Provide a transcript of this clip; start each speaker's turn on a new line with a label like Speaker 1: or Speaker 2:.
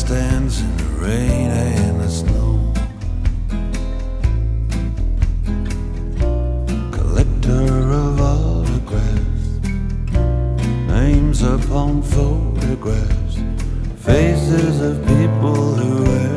Speaker 1: stands in the rain and the snow. Collector of autographs, names upon photographs, faces of people who